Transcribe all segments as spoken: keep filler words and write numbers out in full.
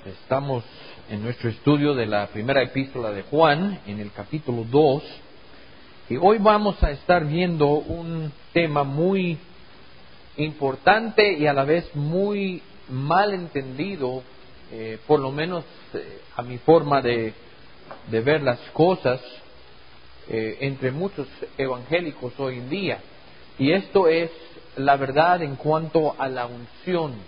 Estamos en nuestro estudio de la primera epístola de Juan, en el capítulo dos, y hoy vamos a estar viendo un tema muy importante y a la vez muy mal entendido, eh, por lo menos eh, a mi forma de, de ver las cosas, eh, entre muchos evangélicos hoy en día, y esto es la verdad en cuanto a la unción.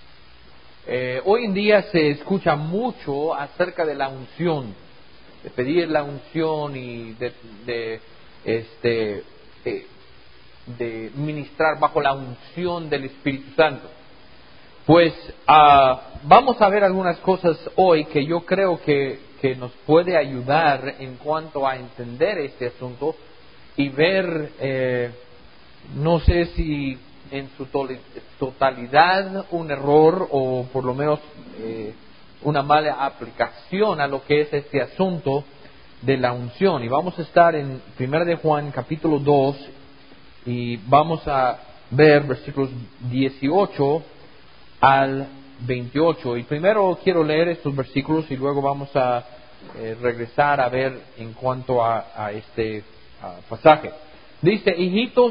Eh, hoy en día se escucha mucho acerca de la unción, de pedir la unción y de, de, este, eh, de ministrar bajo la unción del Espíritu Santo. Pues uh, vamos a ver algunas cosas hoy que yo creo que, que nos puede ayudar en cuanto a entender este asunto y ver, eh, no sé si en su totalidad un error o por lo menos eh, una mala aplicación a lo que es este asunto de la unción. Y vamos a estar en primera de Juan capítulo dos y vamos a ver versículos dieciocho al veintiocho. Y primero quiero leer estos versículos y luego vamos a eh, regresar a ver en cuanto a, a este a pasaje. Dice: hijitos,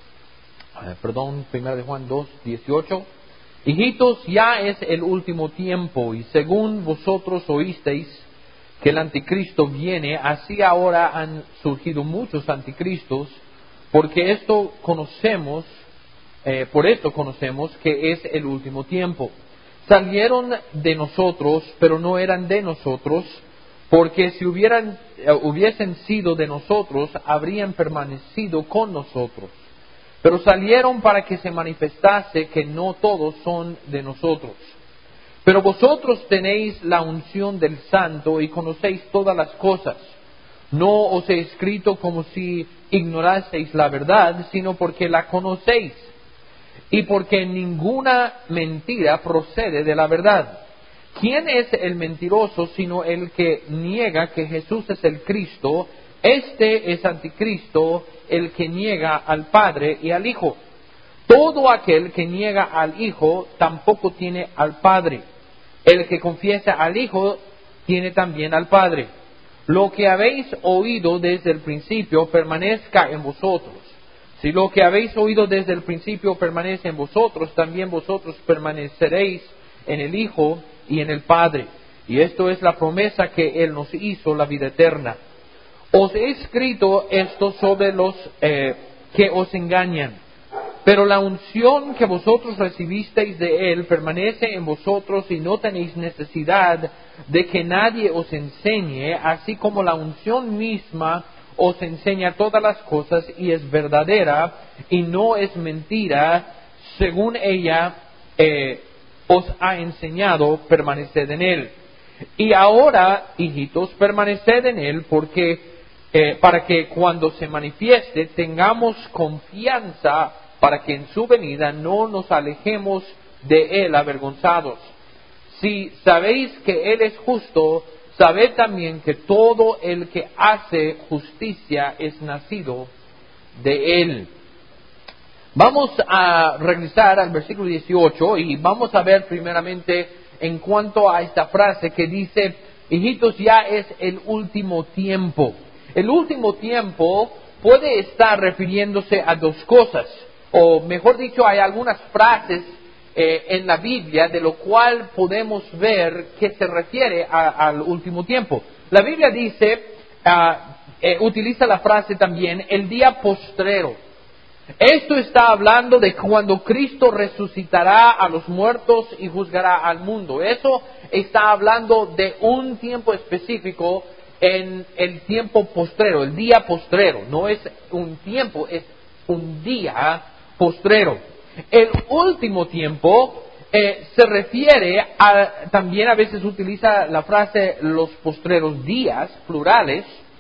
Perdón, primera de Juan dos, dieciocho. Hijitos, ya es el último tiempo, y según vosotros oísteis que el anticristo viene, así ahora han surgido muchos anticristos, porque esto conocemos, eh, por esto conocemos que es el último tiempo. Salieron de nosotros, pero no eran de nosotros, porque si hubieran, eh, hubiesen sido de nosotros, habrían permanecido con nosotros. Pero salieron para que se manifestase que no todos son de nosotros. Pero vosotros tenéis la unción del Santo y conocéis todas las cosas. No os he escrito como si ignoraseis la verdad, sino porque la conocéis, y porque ninguna mentira procede de la verdad. ¿Quién es el mentiroso sino el que niega que Jesús es el Cristo? Este es anticristo, el que niega al Padre y al Hijo. Todo aquel que niega al Hijo tampoco tiene al Padre. El que confiesa al Hijo tiene también al Padre. Lo que habéis oído desde el principio permanezca en vosotros. Si lo que habéis oído desde el principio permanece en vosotros, también vosotros permaneceréis en el Hijo y en el Padre. Y esto es la promesa que Él nos hizo, la vida eterna. Os he escrito esto sobre los eh, que os engañan, pero la unción que vosotros recibisteis de Él permanece en vosotros y no tenéis necesidad de que nadie os enseñe, así como la unción misma os enseña todas las cosas y es verdadera y no es mentira. Según ella eh, os ha enseñado, permaneced en Él. Y ahora, hijitos, permaneced en Él, porque Eh, para que cuando se manifieste tengamos confianza, para que en su venida no nos alejemos de Él avergonzados. Si sabéis que Él es justo, sabed también que todo el que hace justicia es nacido de Él. Vamos a regresar al versículo dieciocho y vamos a ver primeramente en cuanto a esta frase que dice: hijitos, ya es el último tiempo. El último tiempo puede estar refiriéndose a dos cosas, o mejor dicho, hay algunas frases eh, en la Biblia de lo cual podemos ver que se refiere a, al último tiempo. La Biblia dice, uh, eh, utiliza la frase también, el día postrero. Esto está hablando de cuando Cristo resucitará a los muertos y juzgará al mundo. Eso está hablando de un tiempo específico, en el tiempo postrero, el día postrero. No es un tiempo, es un día postrero. El último tiempo eh, se refiere a, también a veces utiliza la frase los postreros días, plurales,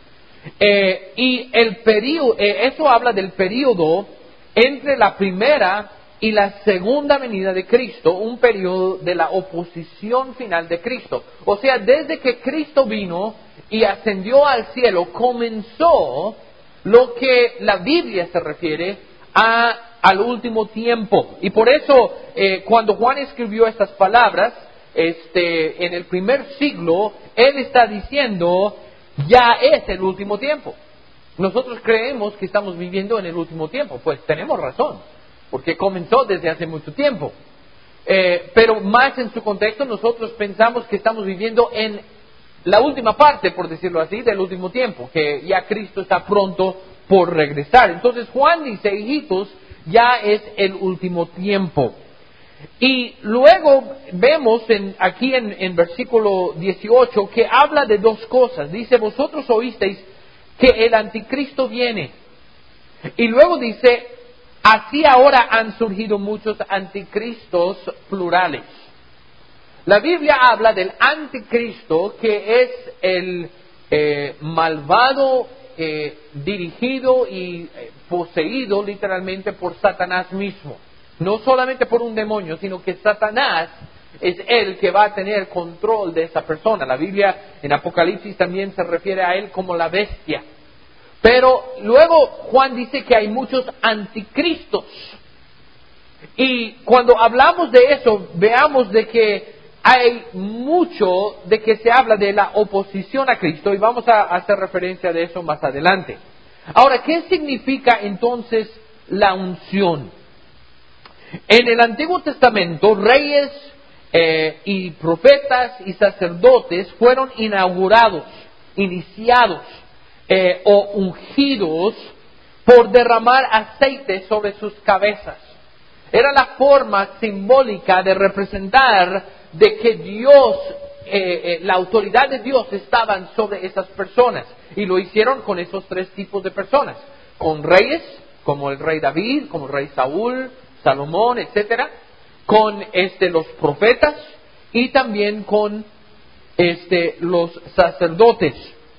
eh, y el período, eh, eso habla del período entre la primera y la segunda venida de Cristo, un periodo de la oposición final de Cristo. O sea, desde que Cristo vino y ascendió al cielo, comenzó lo que la Biblia se refiere a, al último tiempo. Y por eso, eh, cuando Juan escribió estas palabras, este, en el primer siglo, él está diciendo, ya es el último tiempo. Nosotros creemos que estamos viviendo en el último tiempo. Pues tenemos razón, porque comenzó desde hace mucho tiempo. Eh, pero más en su contexto, nosotros pensamos que estamos viviendo en la última parte, por decirlo así, del último tiempo, que ya Cristo está pronto por regresar. Entonces Juan dice, hijitos, ya es el último tiempo. Y luego vemos en, aquí en, en versículo dieciocho que habla de dos cosas. Dice, vosotros oísteis que el anticristo viene. Y luego dice, así ahora han surgido muchos anticristos plurales. La Biblia habla del anticristo, que es el eh, malvado eh, dirigido y eh, poseído literalmente por Satanás mismo. No solamente por un demonio, sino que Satanás es el que va a tener control de esa persona. La Biblia en Apocalipsis también se refiere a él como la bestia. Pero luego Juan dice que hay muchos anticristos. Y cuando hablamos de eso, veamos de que hay mucho de que se habla de la oposición a Cristo, y vamos a hacer referencia de eso más adelante. Ahora, ¿qué significa entonces la unción? En el Antiguo Testamento, reyes eh, y profetas y sacerdotes fueron inaugurados, iniciados eh, o ungidos por derramar aceite sobre sus cabezas. Era la forma simbólica de representar de que Dios, eh, eh, la autoridad de Dios estaban sobre esas personas. Y lo hicieron con esos tres tipos de personas. Con reyes, como el rey David, como el rey Saúl, Salomón, etcétera, con este los profetas y también con este los sacerdotes.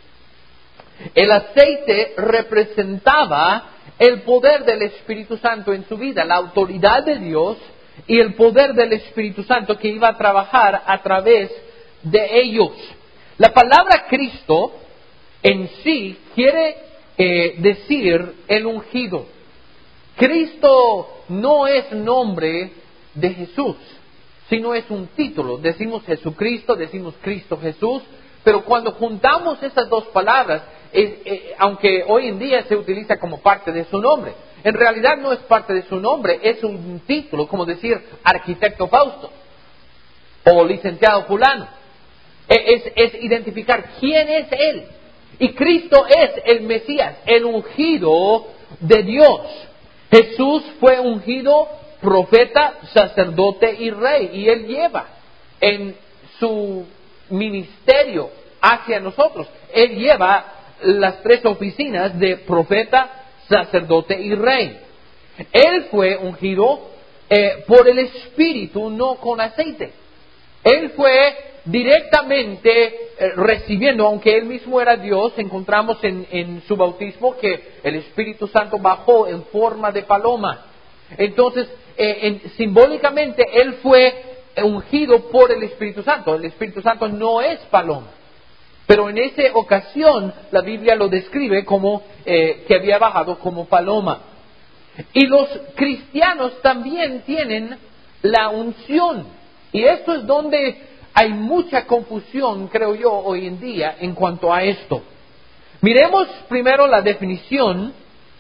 El aceite representaba el poder del Espíritu Santo en su vida, la autoridad de Dios y el poder del Espíritu Santo que iba a trabajar a través de ellos. La palabra Cristo en sí quiere eh, decir el ungido. Cristo no es nombre de Jesús, sino es un título. Decimos Jesucristo, decimos Cristo Jesús, pero cuando juntamos esas dos palabras, es, eh, aunque hoy en día se utiliza como parte de su nombre, en realidad no es parte de su nombre, es un título, como decir arquitecto Fausto o licenciado fulano. Es, es identificar quién es Él. Y Cristo es el Mesías, el ungido de Dios. Jesús fue ungido profeta, sacerdote y rey, y Él lleva en su ministerio hacia nosotros, Él lleva las tres oficinas de profeta, sacerdote y rey. Él fue ungido eh, por el Espíritu, no con aceite. Él fue directamente eh, recibiendo, aunque Él mismo era Dios, encontramos en, en su bautismo que el Espíritu Santo bajó en forma de paloma. Entonces, eh, en, simbólicamente, Él fue ungido por el Espíritu Santo. El Espíritu Santo no es paloma. Pero en esa ocasión, la Biblia lo describe como eh, que había bajado como paloma. Y los cristianos también tienen la unción. Y esto es donde hay mucha confusión, creo yo, hoy en día en cuanto a esto. Miremos primero la definición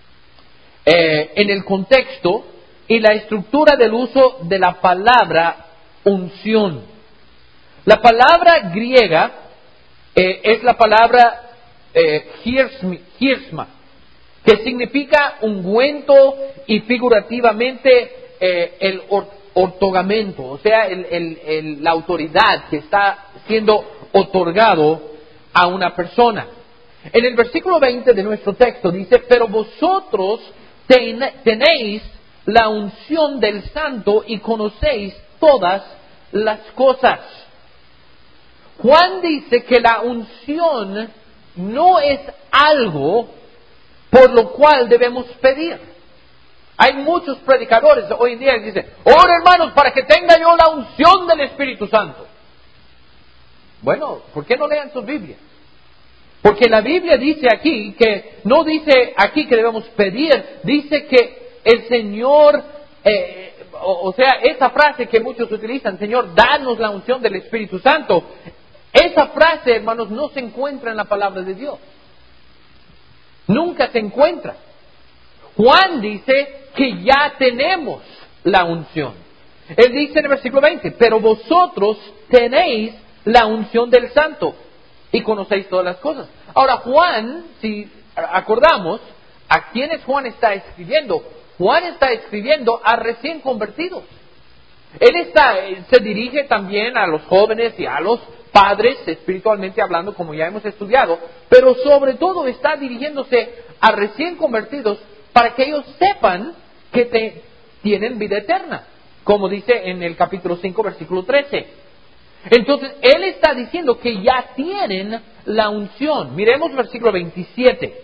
eh, en el contexto y la estructura del uso de la palabra unción. La palabra griega eh, es la palabra eh, hirsma, que significa ungüento y figurativamente eh, el otorgamento, o sea, el, el, el, la autoridad que está siendo otorgado a una persona. En el versículo veinte de nuestro texto dice, pero vosotros ten, tenéis la unción del Santo y conocéis todas las cosas. Juan dice que la unción no es algo por lo cual debemos pedir. Hay muchos predicadores hoy en día que dicen, ora hermanos para que tenga yo la unción del Espíritu Santo. Bueno, ¿por qué no lean sus Biblias? Porque la Biblia dice aquí que, no dice aquí que debemos pedir, dice que el Señor, eh, o, o sea, esa frase que muchos utilizan, Señor, danos la unción del Espíritu Santo, esa frase, hermanos, no se encuentra en la palabra de Dios. Nunca se encuentra. Juan dice que ya tenemos la unción. Él dice en el versículo veinte, pero vosotros tenéis la unción del Santo y conocéis todas las cosas. Ahora Juan, si acordamos, ¿a quiénes Juan está escribiendo? Juan está escribiendo a recién convertidos. Él está, se dirige también a los jóvenes y a los padres, espiritualmente hablando, como ya hemos estudiado, pero sobre todo está dirigiéndose a recién convertidos para que ellos sepan que te, tienen vida eterna, como dice en el capítulo cinco, versículo trece. Entonces, Él está diciendo que ya tienen la unción. Miremos versículo veintisiete.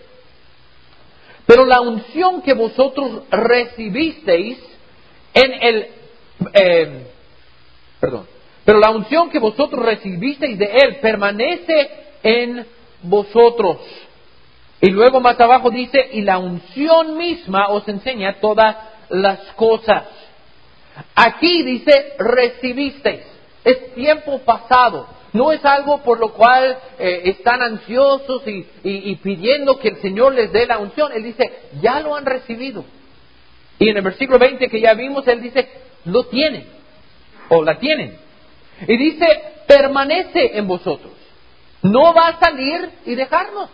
Pero la unción que vosotros recibisteis en el... Eh, perdón. Pero la unción que vosotros recibisteis de Él permanece en vosotros. Y luego más abajo dice, y la unción misma os enseña todas las cosas. Aquí dice, recibisteis. Es tiempo pasado. No es algo por lo cual eh, están ansiosos y, y, y pidiendo que el Señor les dé la unción. Él dice, ya lo han recibido. Y en el versículo veinte que ya vimos, Él dice, lo tienen. O la tienen. Y dice, permanece en vosotros. No va a salir y dejarnos.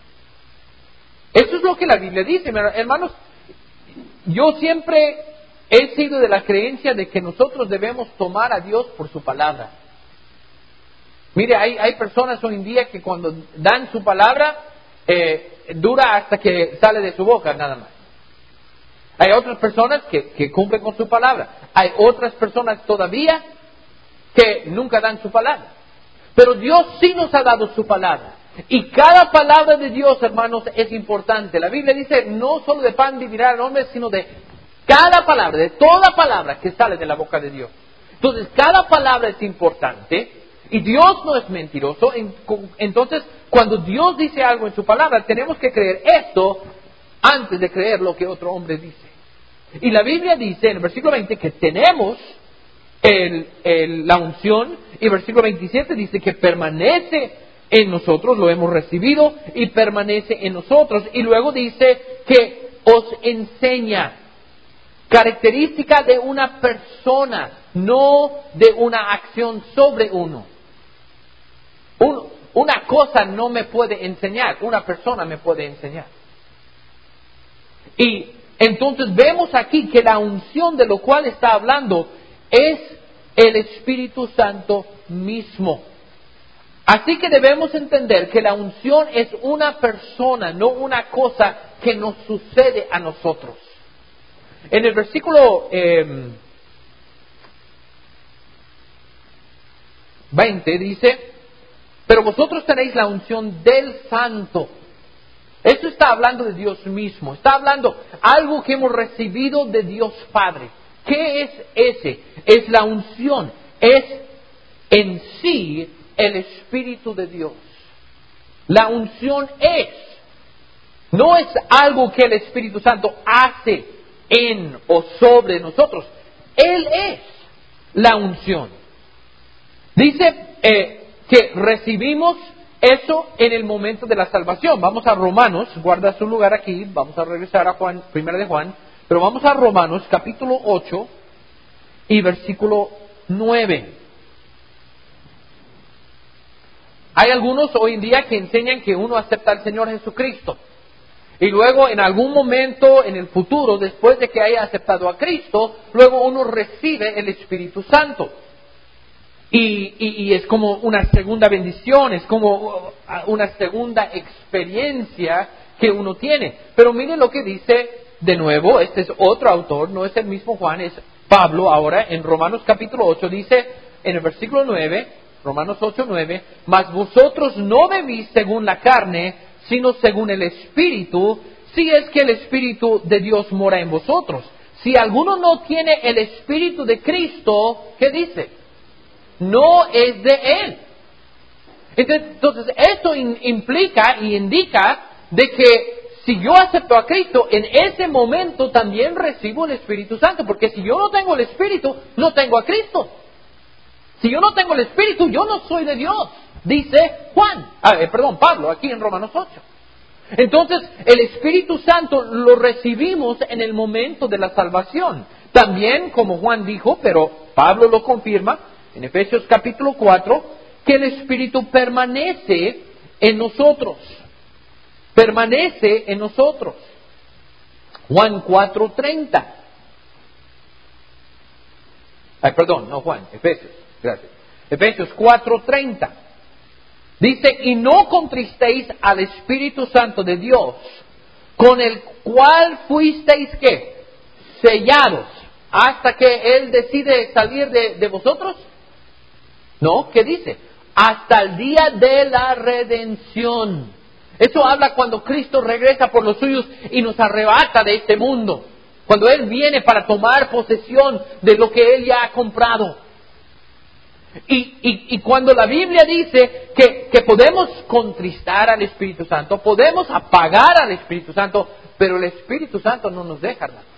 Eso es lo que la Biblia dice, hermanos. Yo siempre he sido de la creencia de que nosotros debemos tomar a Dios por su palabra. Mire, hay, hay personas hoy en día que cuando dan su palabra, eh, dura hasta que sale de su boca, nada más. Hay otras personas que, que cumplen con su palabra. Hay otras personas todavía que nunca dan su palabra. Pero Dios sí nos ha dado su palabra. Y cada palabra de Dios, hermanos, es importante. La Biblia dice, no solo de pan vivirá el hombre, sino de cada palabra, de toda palabra que sale de la boca de Dios. Entonces, cada palabra es importante y Dios no es mentiroso. Entonces, cuando Dios dice algo en su palabra, tenemos que creer esto antes de creer lo que otro hombre dice. Y la Biblia dice en el versículo veinte que tenemos el, el, la unción, y el versículo veintisiete dice que permanece en nosotros, lo hemos recibido y permanece en nosotros. Y luego dice que os enseña. Característica de una persona, no de una acción sobre uno. Un, una cosa no me puede enseñar, una persona me puede enseñar. Y entonces vemos aquí que la unción de lo cual está hablando es el Espíritu Santo mismo. Así que debemos entender que la unción es una persona, no una cosa que nos sucede a nosotros. En el versículo eh, veinte dice, pero vosotros tenéis la unción del Santo. Esto está hablando de Dios mismo, está hablando algo que hemos recibido de Dios Padre. ¿Qué es ese? Es la unción, es en sí el Espíritu de Dios. La unción es, no es algo que el Espíritu Santo hace en o sobre nosotros. Él es la unción. Dice eh, que recibimos eso en el momento de la salvación. Vamos a Romanos, guarda su lugar aquí, vamos a regresar a Juan, primera de Juan, pero vamos a Romanos capítulo ocho y versículo nueve. Hay algunos hoy en día que enseñan que uno acepta al Señor Jesucristo. Y luego en algún momento en el futuro, después de que haya aceptado a Cristo, luego uno recibe el Espíritu Santo. Y, y, y es como una segunda bendición, es como una segunda experiencia que uno tiene. Pero miren lo que dice de nuevo, este es otro autor, no es el mismo Juan, es Pablo ahora en Romanos capítulo ocho, dice en el versículo nueve, Romanos ocho, nueve, mas vosotros no vivís según la carne, sino según el Espíritu, si es que el Espíritu de Dios mora en vosotros. Si alguno no tiene el Espíritu de Cristo, ¿qué dice? No es de Él. Entonces, esto implica y indica de que si yo acepto a Cristo, en ese momento también recibo el Espíritu Santo, porque si yo no tengo el Espíritu, no tengo a Cristo. Si yo no tengo el Espíritu, yo no soy de Dios, dice Juan, ah, eh, perdón, Pablo, aquí en Romanos ocho. Entonces, el Espíritu Santo lo recibimos en el momento de la salvación. También, como Juan dijo, pero Pablo lo confirma, en Efesios capítulo cuatro, que el Espíritu permanece en nosotros. Permanece en nosotros. Juan cuatro treinta. Ay, perdón, no Juan, Efesios. Gracias. Efesios cuatro treinta. Dice, y no contristéis al Espíritu Santo de Dios, con el cual fuisteis, ¿qué? Sellados, hasta que Él decide salir de, de vosotros. No, ¿qué dice? Hasta el día de la redención. Eso habla cuando Cristo regresa por los suyos y nos arrebata de este mundo. Cuando Él viene para tomar posesión de lo que Él ya ha comprado. Y, y, y cuando la Biblia dice que, que podemos contristar al Espíritu Santo, podemos apagar al Espíritu Santo, pero el Espíritu Santo no nos deja, hermanos.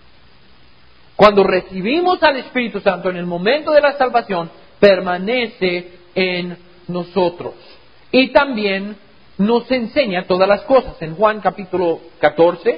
Cuando recibimos al Espíritu Santo en el momento de la salvación, permanece en nosotros. Y también nos enseña todas las cosas. En Juan capítulo catorce,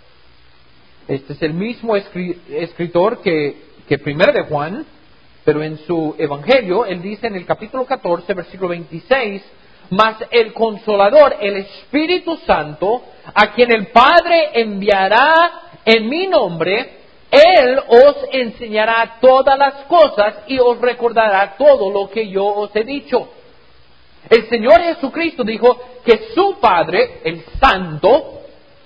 este es el mismo escritor que, que primero de Juan, pero en su Evangelio, él dice en el capítulo catorce, versículo veintiséis, mas el Consolador, el Espíritu Santo, a quien el Padre enviará en mi nombre, Él os enseñará todas las cosas y os recordará todo lo que yo os he dicho. El Señor Jesucristo dijo que su Padre, el Santo,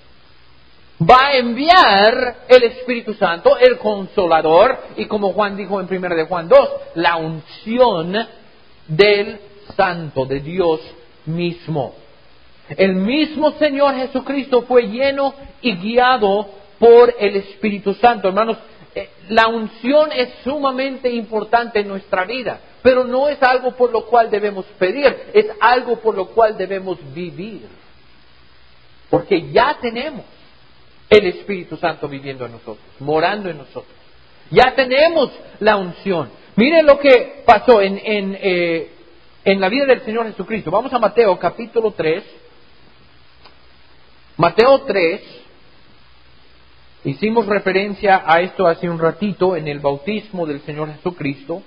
va a enviar el Espíritu Santo, el Consolador, y como Juan dijo en primera de Juan dos, la unción del Santo, de Dios mismo. El mismo Señor Jesucristo fue lleno y guiado por el Espíritu Santo. Hermanos, eh, la unción es sumamente importante en nuestra vida, pero no es algo por lo cual debemos pedir, es algo por lo cual debemos vivir. Porque ya tenemos el Espíritu Santo viviendo en nosotros, morando en nosotros. Ya tenemos la unción. Miren lo que pasó en, en, eh, en la vida del Señor Jesucristo. Vamos a Mateo capítulo tres. Mateo tres. Hicimos referencia a esto hace un ratito en el bautismo del Señor Jesucristo.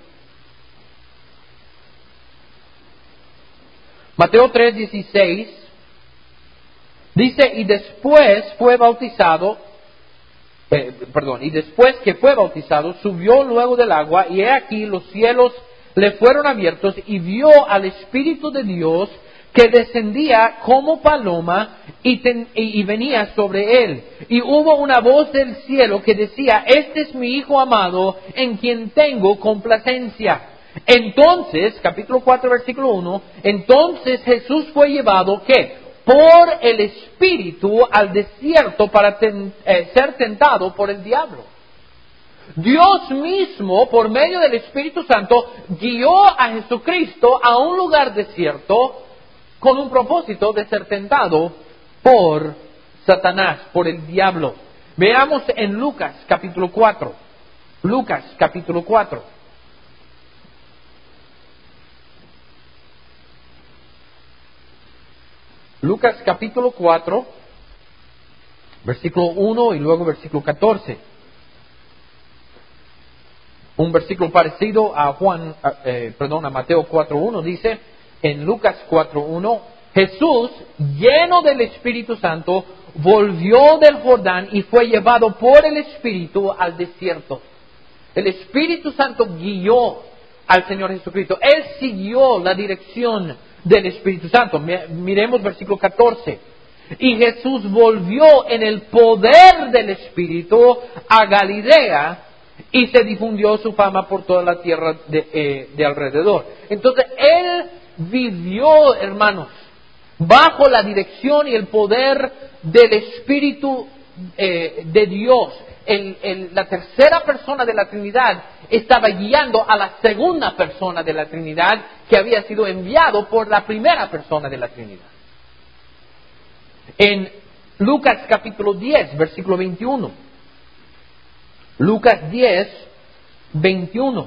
Mateo tres dieciséis. Dice, y después fue bautizado, eh, perdón, y después que fue bautizado, subió luego del agua, y he aquí los cielos le fueron abiertos, y vio al Espíritu de Dios que descendía como paloma y, ten, y, y venía sobre él. Y hubo una voz del cielo que decía, este es mi Hijo amado, en quien tengo complacencia. Entonces, capítulo cuatro, versículo uno, entonces Jesús fue llevado, ¿qué? Por el Espíritu al desierto para ten, eh, ser tentado por el diablo. Dios mismo, por medio del Espíritu Santo, guió a Jesucristo a un lugar desierto con un propósito de ser tentado por Satanás, por el diablo. Veamos en Lucas capítulo cuatro. Lucas capítulo cuatro. Lucas capítulo cuatro, versículo uno y luego versículo catorce. Un versículo parecido a Juan, eh, perdón, a Mateo cuatro uno dice, en Lucas cuatro uno, Jesús, lleno del Espíritu Santo, volvió del Jordán y fue llevado por el Espíritu al desierto. El Espíritu Santo guió al Señor Jesucristo. Él siguió la dirección del Espíritu Santo. Miremos versículo catorce. Y Jesús volvió en el poder del Espíritu a Galilea y se difundió su fama por toda la tierra de, eh, de alrededor. Entonces, Él vivió, hermanos, bajo la dirección y el poder del Espíritu eh, de Dios. El, el, la tercera persona de la Trinidad estaba guiando a la segunda persona de la Trinidad que había sido enviado por la primera persona de la Trinidad. En Lucas capítulo diez, versículo veintiuno. Lucas diez, veintiuno.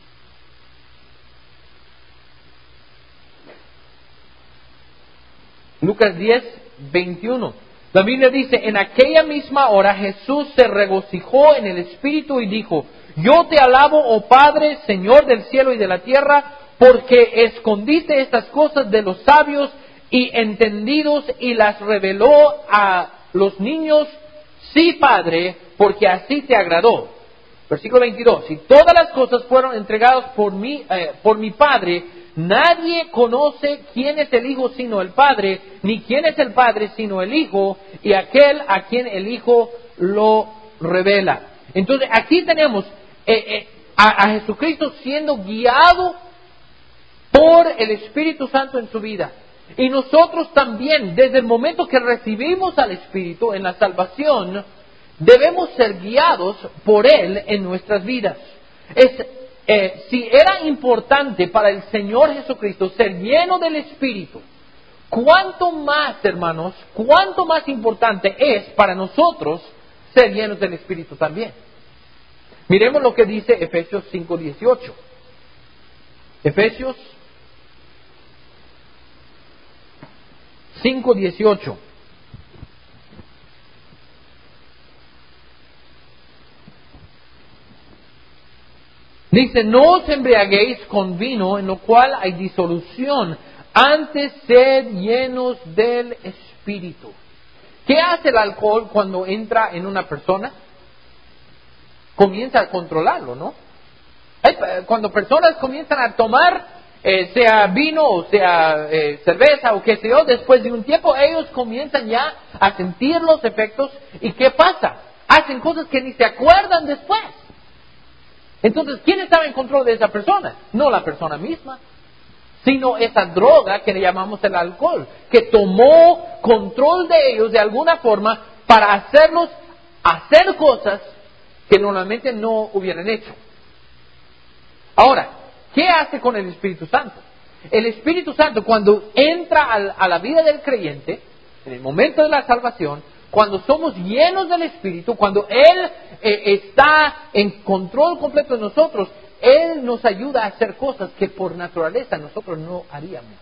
Lucas diez, veintiuno. La Biblia dice, en aquella misma hora Jesús se regocijó en el Espíritu y dijo, yo te alabo, oh Padre, Señor del cielo y de la tierra, porque escondiste estas cosas de los sabios y entendidos y las reveló a los niños. Sí, Padre, porque así te agradó. Versículo veintidós. Y todas las cosas fueron entregadas por mí, eh, por mi Padre. Nadie conoce quién es el Hijo sino el Padre, ni quién es el Padre sino el Hijo, y aquel a quien el Hijo lo revela. Entonces aquí tenemos eh, eh, a, a Jesucristo siendo guiado por el Espíritu Santo en su vida. Y nosotros también, desde el momento que recibimos al Espíritu en la salvación, debemos ser guiados por Él en nuestras vidas. Es, eh, si era importante para el Señor Jesucristo ser lleno del Espíritu, ¿cuánto más, hermanos, cuánto más importante es para nosotros ser llenos del Espíritu también? Miremos lo que dice Efesios cinco dieciocho. Efesios cinco dieciocho. Dice, no os embriaguéis con vino en lo cual hay disolución, antes sed llenos del Espíritu. ¿Qué hace el alcohol cuando entra en una persona? Comienza a controlarlo, ¿no? Cuando personas comienzan a tomar, eh, sea vino o sea eh, cerveza o qué sé yo, después de un tiempo ellos comienzan ya a sentir los efectos. ¿Y qué pasa? Hacen cosas que ni se acuerdan después. Entonces, ¿quién estaba en control de esa persona? No la persona misma, sino esa droga que le llamamos el alcohol, que tomó control de ellos de alguna forma para hacerlos hacer cosas que normalmente no hubieran hecho. Ahora, ¿qué hace con el Espíritu Santo? El Espíritu Santo, cuando entra a la vida del creyente, en el momento de la salvación, cuando somos llenos del Espíritu, cuando Él eh, está en control completo de nosotros, Él nos ayuda a hacer cosas que por naturaleza nosotros no haríamos,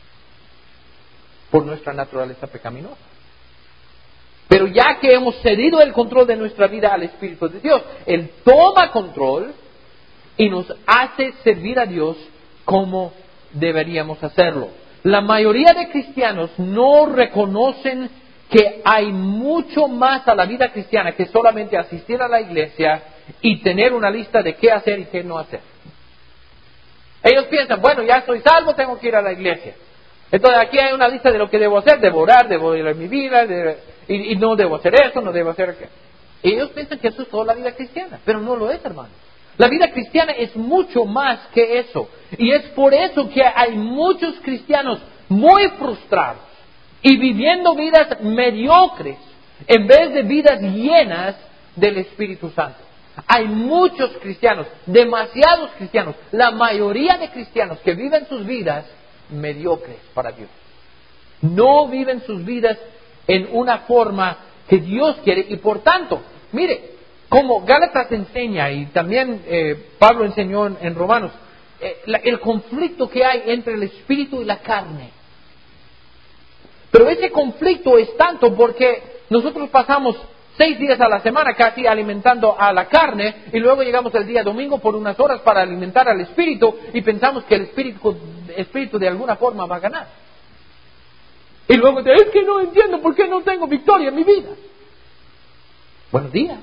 por nuestra naturaleza pecaminosa. Pero ya que hemos cedido el control de nuestra vida al Espíritu de Dios, Él toma control y nos hace servir a Dios como deberíamos hacerlo. La mayoría de cristianos no reconocen que hay mucho más a la vida cristiana que solamente asistir a la iglesia y tener una lista de qué hacer y qué no hacer. Ellos piensan, bueno, ya estoy salvo, tengo que ir a la iglesia. Entonces aquí hay una lista de lo que debo hacer, debo orar, debo ir a mi vida, de, y, y no debo hacer eso, no debo hacer aquello. Ellos piensan que eso es toda la vida cristiana, pero no lo es, hermano. La vida cristiana es mucho más que eso. Y es por eso que hay muchos cristianos muy frustrados y viviendo vidas mediocres en vez de vidas llenas del Espíritu Santo. Hay muchos cristianos, demasiados cristianos, la mayoría de cristianos que viven sus vidas mediocres para Dios. No viven sus vidas en una forma que Dios quiere y por tanto, mire, como Gálatas enseña y también eh, Pablo enseñó en, en Romanos, eh, la, el conflicto que hay entre el espíritu y la carne. Pero ese conflicto es tanto porque nosotros pasamos seis días a la semana casi alimentando a la carne y luego llegamos el día domingo por unas horas para alimentar al espíritu y pensamos que el espíritu, espíritu de alguna forma va a ganar. Y luego te es que no entiendo por qué no tengo victoria en mi vida. Buenos días.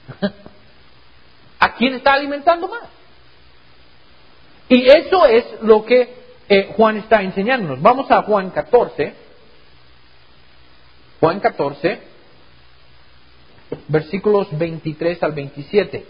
¿A quién está alimentando más? Y eso es lo que eh, Juan está enseñándonos. Vamos a Juan catorce. Juan catorce, versículos veintitrés al veintisiete.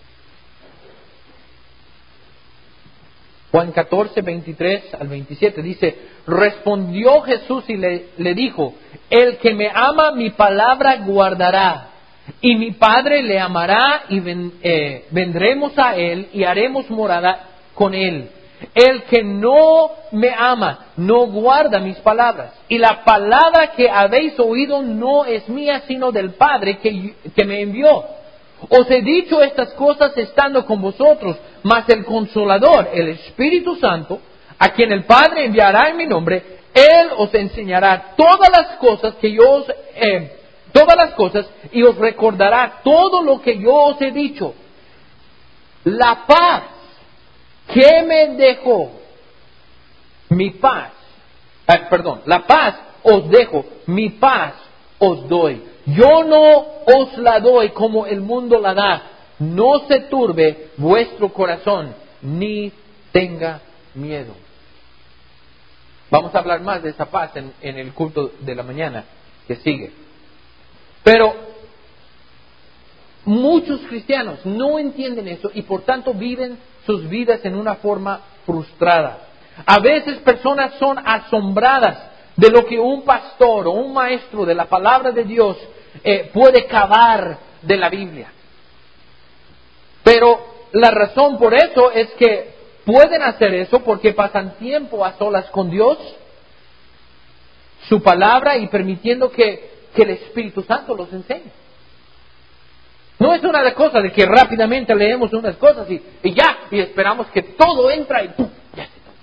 Juan catorce, veintitrés al veintisiete dice, respondió Jesús y le, le dijo, el que me ama mi palabra guardará, y mi Padre le amará y ven, eh, vendremos a él y haremos morada con él. El que no me ama no guarda mis palabras. Y la palabra que habéis oído no es mía, sino del Padre que, que me envió. Os he dicho estas cosas estando con vosotros, mas el Consolador, el Espíritu Santo, a quien el Padre enviará en mi nombre, Él os enseñará todas las cosas que yo os, eh, todas las cosas y os recordará todo lo que yo os he dicho. La paz que me dejó, mi paz, eh, perdón, la paz os dejo, mi paz os doy. Yo no os la doy como el mundo la da. No se turbe vuestro corazón, ni tenga miedo. Vamos a hablar más de esa paz en, en el culto de la mañana que sigue. Pero muchos cristianos no entienden eso y por tanto viven sus vidas en una forma frustrada. A veces personas son asombradas de lo que un pastor o un maestro de la palabra de Dios eh, puede cavar de la Biblia. Pero la razón por eso es que pueden hacer eso porque pasan tiempo a solas con Dios, su palabra, y permitiendo que, que el Espíritu Santo los enseñe. No es una cosa de que rápidamente leemos unas cosas y, y ya, y esperamos que todo entra y ¡pum! Ya se toca.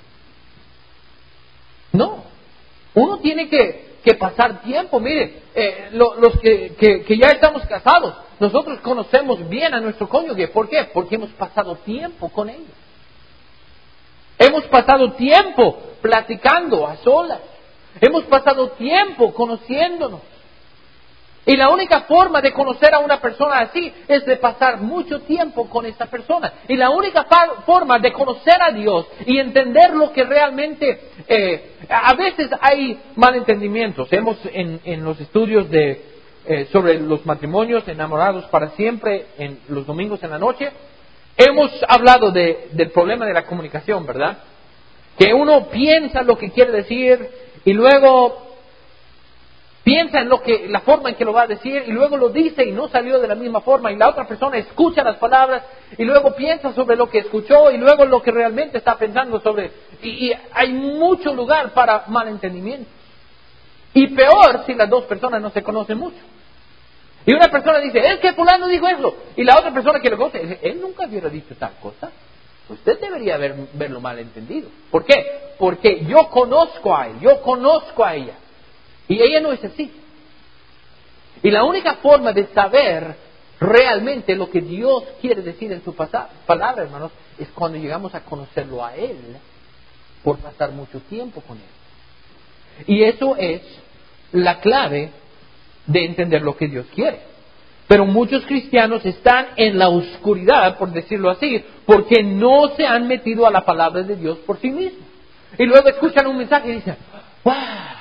No, uno tiene que, que pasar tiempo. Mire, eh, lo, los que, que, que ya estamos casados, nosotros conocemos bien a nuestro cónyuge. ¿Por qué? Porque hemos pasado tiempo con ellos. Hemos pasado tiempo platicando a solas. Hemos pasado tiempo conociéndonos. Y la única forma de conocer a una persona así es de pasar mucho tiempo con esa persona. Y la única forma de conocer a Dios y entender lo que realmente... Eh, a veces hay malentendimientos. Hemos en, en los estudios de eh, sobre los matrimonios, enamorados para siempre, en los domingos en la noche, hemos hablado de, del problema de la comunicación, ¿verdad? Que uno piensa lo que quiere decir y luego... piensa en lo que, la forma en que lo va a decir y luego lo dice y no salió de la misma forma y la otra persona escucha las palabras y luego piensa sobre lo que escuchó y luego lo que realmente está pensando sobre... Y, y hay mucho lugar para malentendimientos. Y peor si las dos personas no se conocen mucho. Y una persona dice, es que fulano dijo eso. Y la otra persona que lo conoce dice, él nunca hubiera dicho tal cosa. Usted debería haber, verlo malentendido. ¿Por qué? Porque yo conozco a él, yo conozco a ella. Y ella no es así. Y la única forma de saber realmente lo que Dios quiere decir en su palabra, hermanos, es cuando llegamos a conocerlo a Él por pasar mucho tiempo con Él. Y eso es la clave de entender lo que Dios quiere. Pero muchos cristianos están en la oscuridad, por decirlo así, porque no se han metido a la palabra de Dios por sí mismos. Y luego escuchan un mensaje y dicen, ¡wow!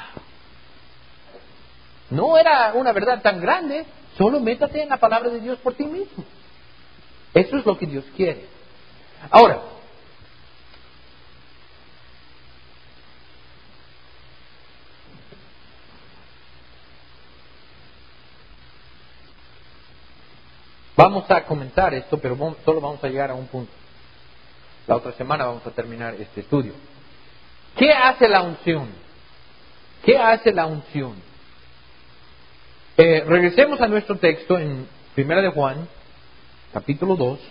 No era una verdad tan grande, solo métate en la palabra de Dios por ti mismo. Eso es lo que Dios quiere. Ahora, vamos a comentar esto, pero vamos, solo vamos a llegar a un punto. La otra semana vamos a terminar este estudio. ¿Qué hace la unción? ¿Qué hace la unción? Eh, regresemos a nuestro texto en Primera de Juan, capítulo dos.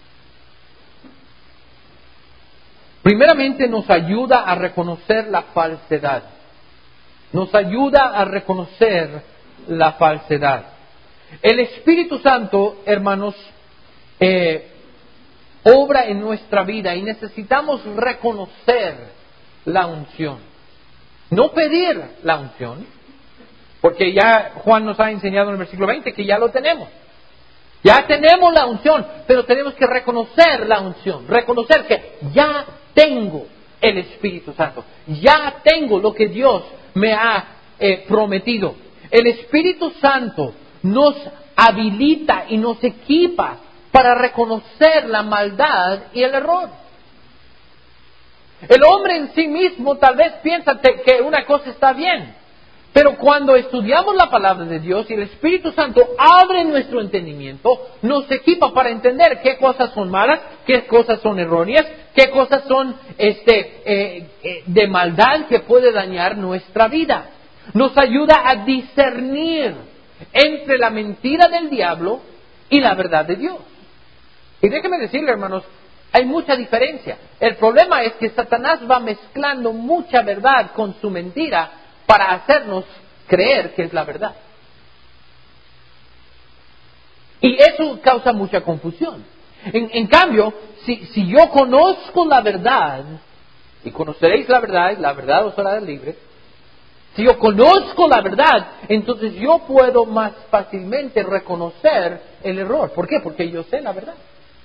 Primeramente nos ayuda a reconocer la falsedad. Nos ayuda a reconocer la falsedad. El Espíritu Santo, hermanos, eh, obra en nuestra vida y necesitamos reconocer la unción. No pedir la unción. Porque ya Juan nos ha enseñado en el versículo veinte que ya lo tenemos. Ya tenemos la unción, pero tenemos que reconocer la unción. Reconocer que ya tengo el Espíritu Santo. Ya tengo lo que Dios me ha eh, prometido. El Espíritu Santo nos habilita y nos equipa para reconocer la maldad y el error. El hombre en sí mismo tal vez piensa que una cosa está bien. Pero cuando estudiamos la palabra de Dios y el Espíritu Santo abre nuestro entendimiento, nos equipa para entender qué cosas son malas, qué cosas son erróneas, qué cosas son este, eh, eh, de maldad que puede dañar nuestra vida. Nos ayuda a discernir entre la mentira del diablo y la verdad de Dios. Y déjeme decirle, hermanos, hay mucha diferencia. El problema es que Satanás va mezclando mucha verdad con su mentira para hacernos creer que es la verdad. Y eso causa mucha confusión. En, en cambio, si, si yo conozco la verdad, y conoceréis la verdad, y la verdad os hará libre. Si yo conozco la verdad, entonces yo puedo más fácilmente reconocer el error. ¿Por qué? Porque yo sé la verdad.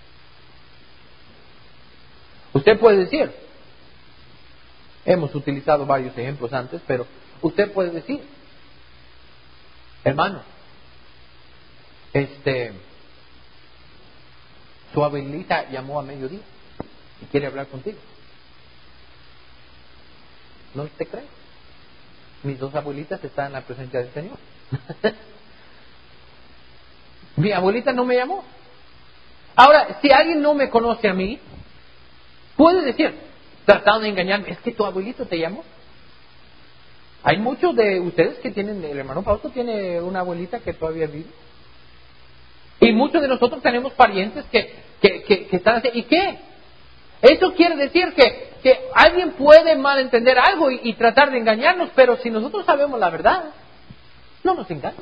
Usted puede decir, hemos utilizado varios ejemplos antes, pero usted puede decir, hermano, este, su abuelita llamó a mediodía y quiere hablar contigo. ¿No te cree? Mis dos abuelitas están en la presencia del Señor. Mi abuelita no me llamó. Ahora, si alguien no me conoce a mí, puede decir, tratando de engañarme, es que tu abuelito te llamó. Hay muchos de ustedes que tienen, el hermano Fausto tiene una abuelita que todavía vive. Y muchos de nosotros tenemos parientes que, que, que, que están así. ¿Y qué? Eso quiere decir que, que alguien puede malentender algo y, y tratar de engañarnos, pero si nosotros sabemos la verdad, no nos engaña.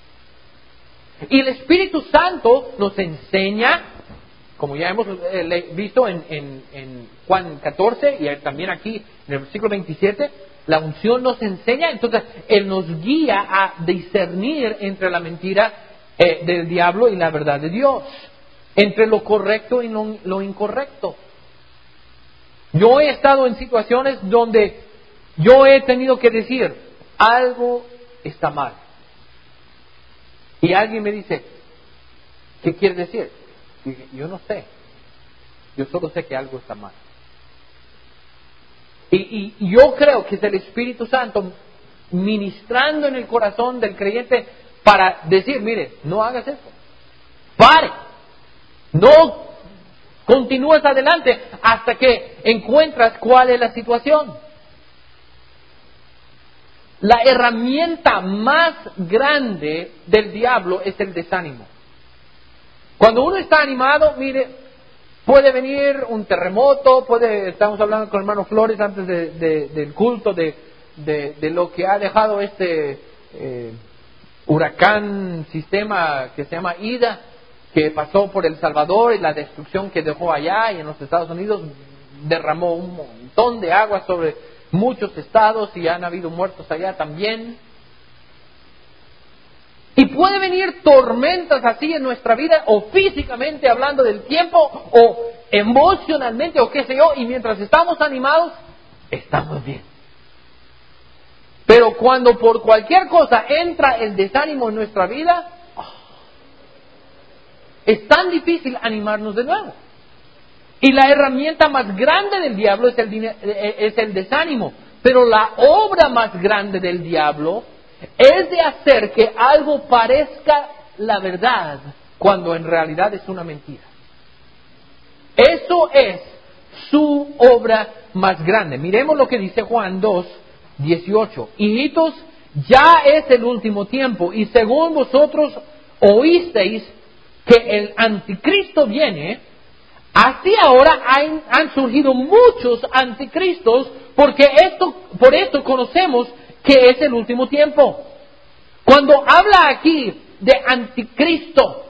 Y el Espíritu Santo nos enseña, como ya hemos eh, visto en, en, en Juan catorce y también aquí en el versículo veintisiete, la unción nos enseña, entonces Él nos guía a discernir entre la mentira eh, del diablo y la verdad de Dios, entre lo correcto y lo, lo incorrecto. Yo he estado en situaciones donde yo he tenido que decir, algo está mal. Y alguien me dice, ¿qué quiere decir? Y dije, yo no sé. Yo solo sé que algo está mal. Y, y yo creo que es el Espíritu Santo ministrando en el corazón del creyente para decir, mire, no hagas eso. Pare. No continúes adelante hasta que encuentras cuál es la situación. La herramienta más grande del diablo es el desánimo. Cuando uno está animado, mire, puede venir un terremoto, puede, estamos hablando con el hermano Flores antes de, de, del culto de, de, de lo que ha dejado este eh, huracán, sistema que se llama Ida, que pasó por El Salvador y la destrucción que dejó allá y en los Estados Unidos derramó un montón de agua sobre muchos estados y han habido muertos allá también. Y puede venir tormentas así en nuestra vida, o físicamente hablando del tiempo, o emocionalmente, o qué sé yo, y mientras estamos animados, estamos bien. Pero cuando por cualquier cosa entra el desánimo en nuestra vida, es tan difícil animarnos de nuevo. Y la herramienta más grande del diablo es el, es el desánimo. Pero la obra más grande del diablo es de hacer que algo parezca la verdad cuando en realidad es una mentira. Eso es su obra más grande. Miremos lo que dice Juan dos, dieciocho. Hijitos, ya es el último tiempo y según vosotros oísteis que el anticristo viene, así ahora han, han surgido muchos anticristos, porque esto, por esto conocemos que es el último tiempo. Cuando habla aquí de anticristo,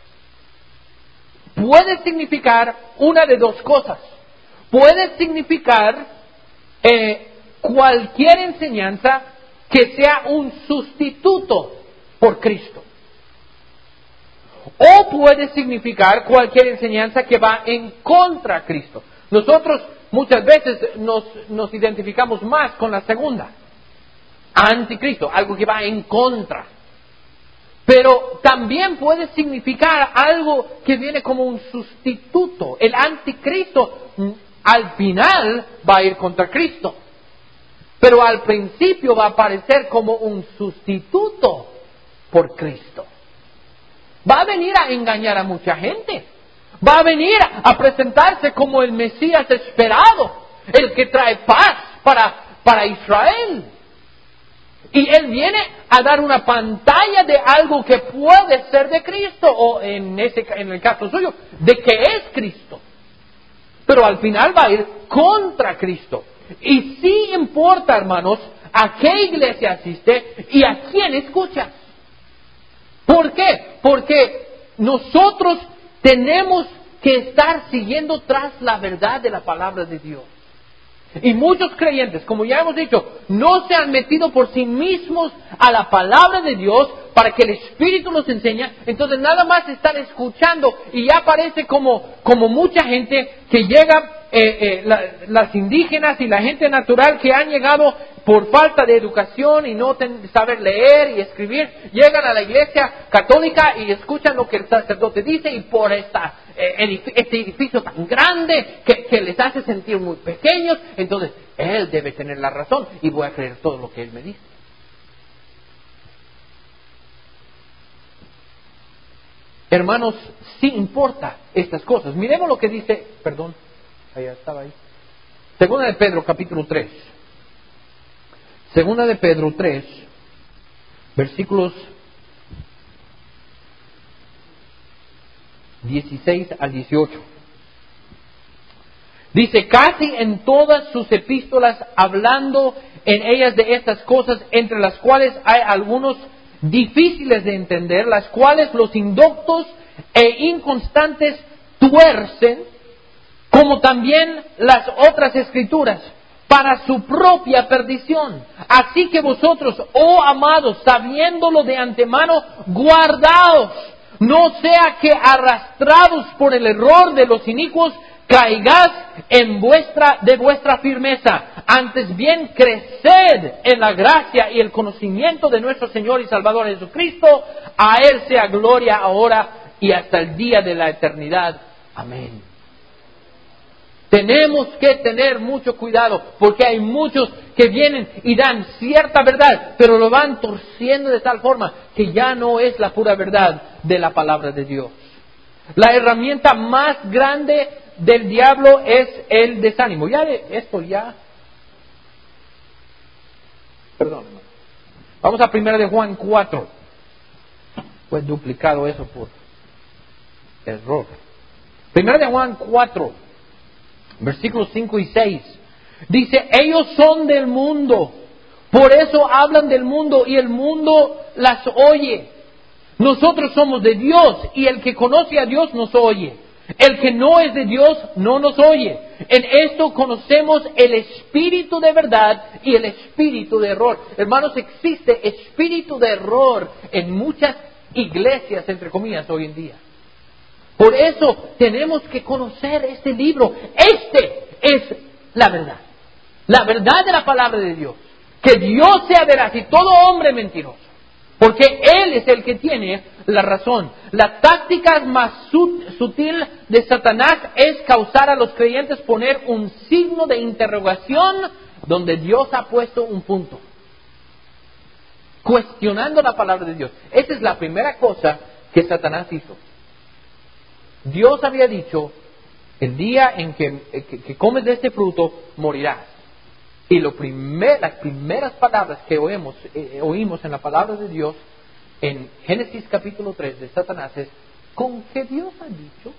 puede significar una de dos cosas. Puede significar eh, cualquier enseñanza que sea un sustituto por Cristo. O puede significar cualquier enseñanza que va en contra de Cristo. Nosotros muchas veces nos, nos identificamos más con la segunda. Anticristo, algo que va en contra. Pero también puede significar algo que viene como un sustituto. El anticristo al final va a ir contra Cristo. Pero al principio va a aparecer como un sustituto por Cristo. Va a venir a engañar a mucha gente. Va a venir a presentarse como el Mesías esperado, el que trae paz para, para Israel. Y Él viene a dar una pantalla de algo que puede ser de Cristo, o en, ese, en el caso suyo, de que es Cristo. Pero al final va a ir contra Cristo. Y sí importa, hermanos, a qué iglesia asiste y a quién escuchas. ¿Por qué? Porque nosotros tenemos que estar siguiendo tras la verdad de la palabra de Dios. Y muchos creyentes, como ya hemos dicho, no se han metido por sí mismos a la palabra de Dios para que el Espíritu los enseñe. Entonces nada más están escuchando y ya parece como, como mucha gente que llega, eh, eh, la, las indígenas y la gente natural que han llegado por falta de educación y no ten, saber leer y escribir, llegan a la iglesia católica y escuchan lo que el sacerdote dice, y por esta, eh, edif- este edificio tan grande que, que les hace sentir muy pequeños, entonces él debe tener la razón y voy a creer todo lo que él me dice. Hermanos, sí importa estas cosas. Miremos lo que dice, perdón, allá estaba ahí. Segunda de Pedro, capítulo tres. Segunda de Pedro tres, versículos dieciséis al dieciocho. Dice, casi en todas sus epístolas, hablando en ellas de estas cosas, entre las cuales hay algunos difíciles de entender, las cuales los indoctos e inconstantes tuercen, como también las otras escrituras, para su propia perdición. Así que vosotros, oh amados, sabiéndolo de antemano, guardaos, no sea que arrastrados por el error de los inicuos, caigáis en vuestra, de vuestra firmeza. Antes bien, creced en la gracia y el conocimiento de nuestro Señor y Salvador Jesucristo. A Él sea gloria ahora y hasta el día de la eternidad. Amén. Tenemos que tener mucho cuidado, porque hay muchos que vienen y dan cierta verdad, pero lo van torciendo de tal forma que ya no es la pura verdad de la palabra de Dios. La herramienta más grande del diablo es el desánimo. Ya de esto ya... Perdón, hermano. Vamos a primera de Juan cuatro. Fue duplicado eso por error. Primera de Juan cuatro. Versículos cinco y seis. Dice, ellos son del mundo, por eso hablan del mundo y el mundo las oye. Nosotros somos de Dios y el que conoce a Dios nos oye. El que no es de Dios no nos oye. En esto conocemos el espíritu de verdad y el espíritu de error. Hermanos, existe espíritu de error en muchas iglesias, entre comillas, hoy en día. Por eso tenemos que conocer este libro. Este es la verdad. La verdad de la palabra de Dios. Que Dios sea veraz y todo hombre mentiroso. Porque Él es el que tiene la razón. La táctica más sutil de Satanás es causar a los creyentes poner un signo de interrogación donde Dios ha puesto un punto. Cuestionando la palabra de Dios. Esa es la primera cosa que Satanás hizo. Dios había dicho, el día en que, que, que comes de este fruto, morirás. Y lo primer, las primeras palabras que oímos, eh, oímos en la palabra de Dios, en Génesis capítulo tres de Satanás, es, ¿con qué Dios ha dicho?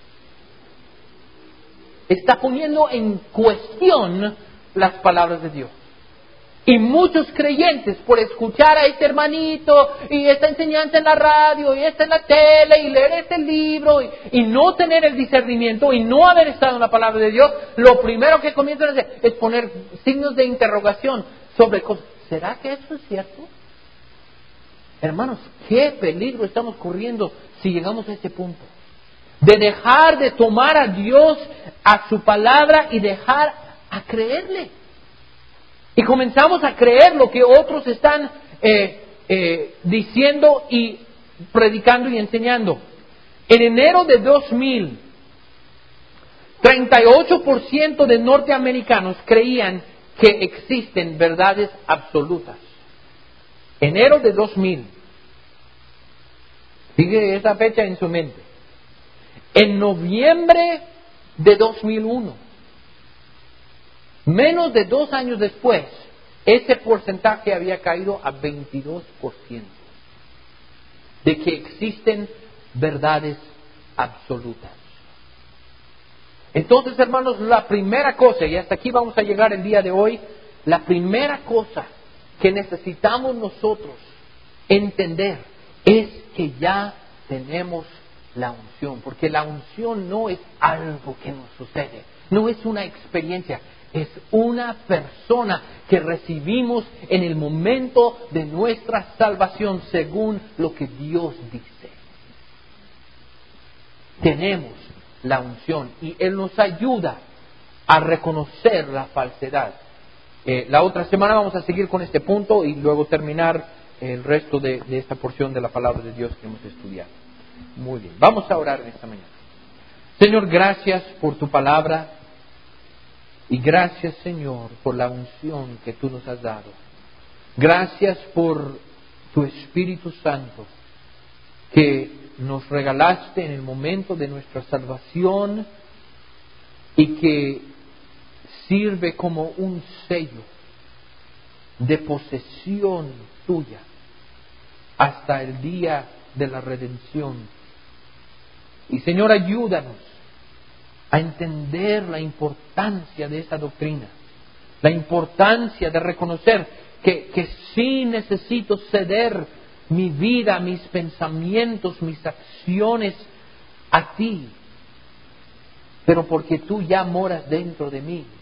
Está poniendo en cuestión las palabras de Dios. Y muchos creyentes, por escuchar a este hermanito y esta enseñanza en la radio y esta en la tele y leer este libro y, y no tener el discernimiento y no haber estado en la palabra de Dios, lo primero que comienzan a hacer es poner signos de interrogación sobre cosas. ¿Será que eso es cierto? Hermanos, qué peligro estamos corriendo si llegamos a este punto. De dejar de tomar a Dios, a su palabra y dejar a creerle. Y comenzamos a creer lo que otros están eh, eh, diciendo y predicando y enseñando. En enero de dos mil, treinta y ocho por ciento de norteamericanos creían que existen verdades absolutas. Enero de dos mil. Fíjese esa fecha en su mente. En noviembre de dos mil uno, menos de dos años después, ese porcentaje había caído a veintidós por ciento de que existen verdades absolutas. Entonces, hermanos, la primera cosa, y hasta aquí vamos a llegar el día de hoy, la primera cosa que necesitamos nosotros entender es que ya tenemos la unción, porque la unción no es algo que nos sucede, no es una experiencia, es una persona que recibimos en el momento de nuestra salvación según lo que Dios dice. Tenemos la unción y Él nos ayuda a reconocer la falsedad. Eh, la otra semana vamos a seguir con este punto y luego terminar el resto de, de esta porción de la palabra de Dios que hemos estudiado. Muy bien, vamos a orar en esta mañana. Señor, gracias por tu palabra y gracias, Señor, por la unción que tú nos has dado. Gracias por tu Espíritu Santo que nos regalaste en el momento de nuestra salvación y que sirve como un sello de posesión tuya hasta el día de la redención. Y Señor, ayúdanos a entender la importancia de esa doctrina, la importancia de reconocer que, que sí necesito ceder mi vida, mis pensamientos, mis acciones a ti, pero porque tú ya moras dentro de mí.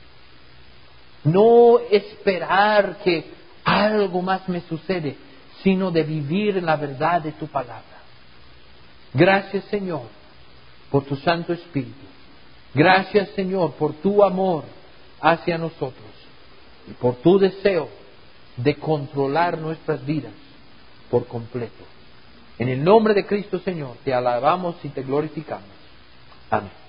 No esperar que algo más me sucede, sino de vivir en la verdad de tu palabra. Gracias, Señor, por tu Santo Espíritu. Gracias, Señor, por tu amor hacia nosotros y por tu deseo de controlar nuestras vidas por completo. En el nombre de Cristo, Señor, te alabamos y te glorificamos. Amén.